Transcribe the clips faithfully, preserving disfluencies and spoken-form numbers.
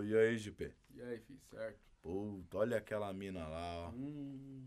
Ô, e aí, G P? E aí, filho, certo? Puta, olha aquela mina lá, ó. Hum.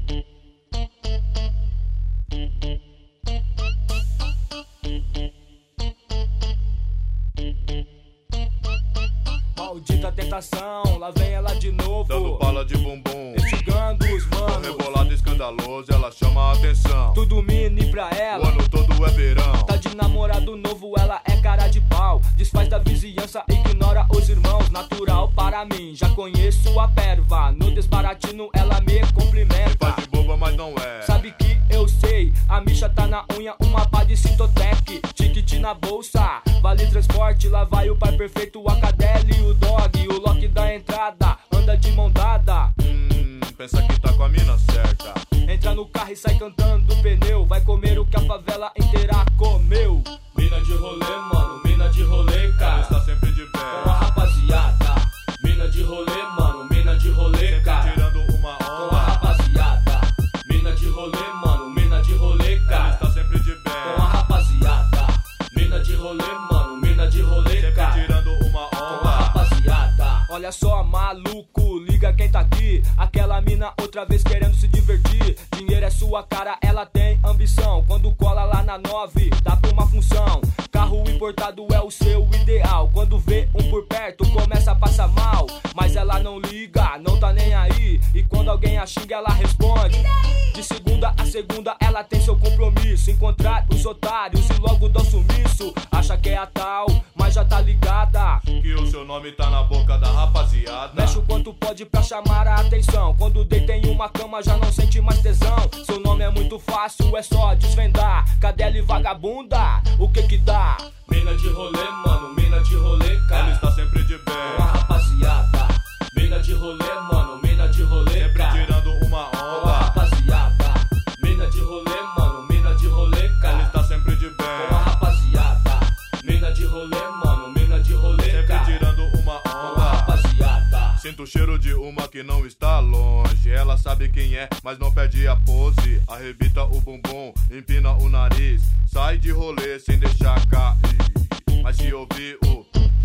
Maldita tentação, lá vem ela de novo, Dando bala de bumbum, instigando os manos, rebolado escandaloso, ela chama a atenção. tudo mini pra O ela, ano todo é verão. tá de namorado novo, ela é cara de pau, desfaz da vizinhança, ignora os irmãos, natural para mim, já conheço a perva, no desbaratino ela me cumprimenta, Faz de boba, mas não é. sabe que eu sei, a micha tá na unha, uma pá de Citotec, ticket na bolsa, vale transporte, lá vai o pai perfeito, a cadela e o dog, o lock da entrada, anda de mão dada, Hum, pensa que tá com a mina certa. entra no carro e sai cantando do pneu, vai comer o que a favela inteira comeu. Mina de rolê, mano, mina de rolê, Ela cara, está sempre de com a bem, rapaziada. Mina de rolê, mano, mina de rolê, sempre cara, tirando uma com a onda. rapaziada. Mina de rolê, mano, mina de rolê, Ela cara, está sempre de com a bem, rapaziada. Mina de rolê, mano, mina de rolê, sempre cara, tirando uma com a onda. rapaziada. Olha só, maluco, liga quem tá aqui. Aquela mina outra vez querendo se divertir. Dinheiro é sua cara, ela tem ambição. Quando cola lá na nove, dá pra uma função. Carro importado é o seu ideal. Quando vê um por perto, começa a passar mal. Mas ela não liga, não tá nem aí. E quando alguém a xinga, ela responde. De segunda a segunda, ela tem seu compromisso. Encontrar os otários e logo dá sumiço. Acha que é a tal, mas já tá ligada. Que o seu nome tá na boca da rapaziada. Mexe o quanto pode pra chamar a atenção. Quando deita em uma cama já não sente mais tesão. Seu nome é muito fácil, é só desvendar. Cadela e vagabunda, o que que dá? Mina de rolê, mano, mina de rolê, Ela cara, está sempre de com a bem, rapaziada. Mina de rolê, mano, mina de rolê, sempre cara, tirando uma com a onda. rapaziada. Mina de rolê, mano, mina de rolê, Ela cara, está sempre de com a bem, rapaziada. Mina de rolê, mano, mina de rolê, sempre cara, tirando uma com a onda. rapaziada. Sinto o cheiro de uma que não está longe. Ela sabe quem é, mas não perde a pose. Arrebita o bumbum, empina o nariz. Sai de rolê sem deixar cair. Mas se ouvir o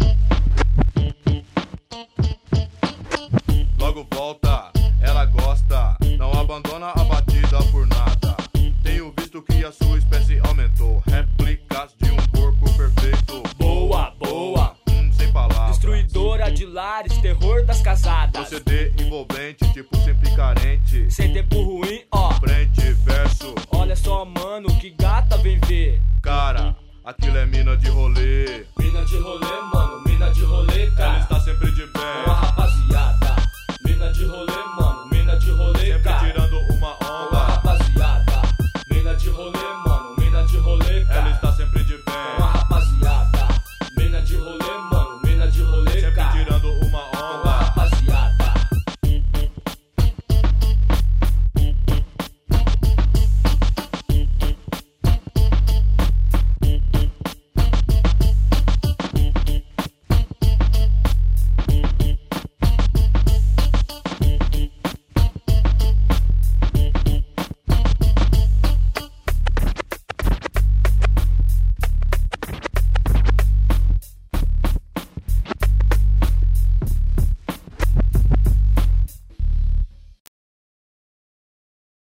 logo volta, ela gosta. Não abandona a batida por nada. Tenho visto que a sua espécie aumentou. Réplicas de um corpo perfeito. Boa, boa. Hum, sem palavras. Destruidora de lares, terror das casadas. Proceder envolvente, tipo sempre carente. Sem tempo ruim, ó. Frente, verso, Olha só, mano, que gata vem ver. cara, aquilo é mina de rolê. Mina de rolê, mano, mina de rolê, Ela cara, está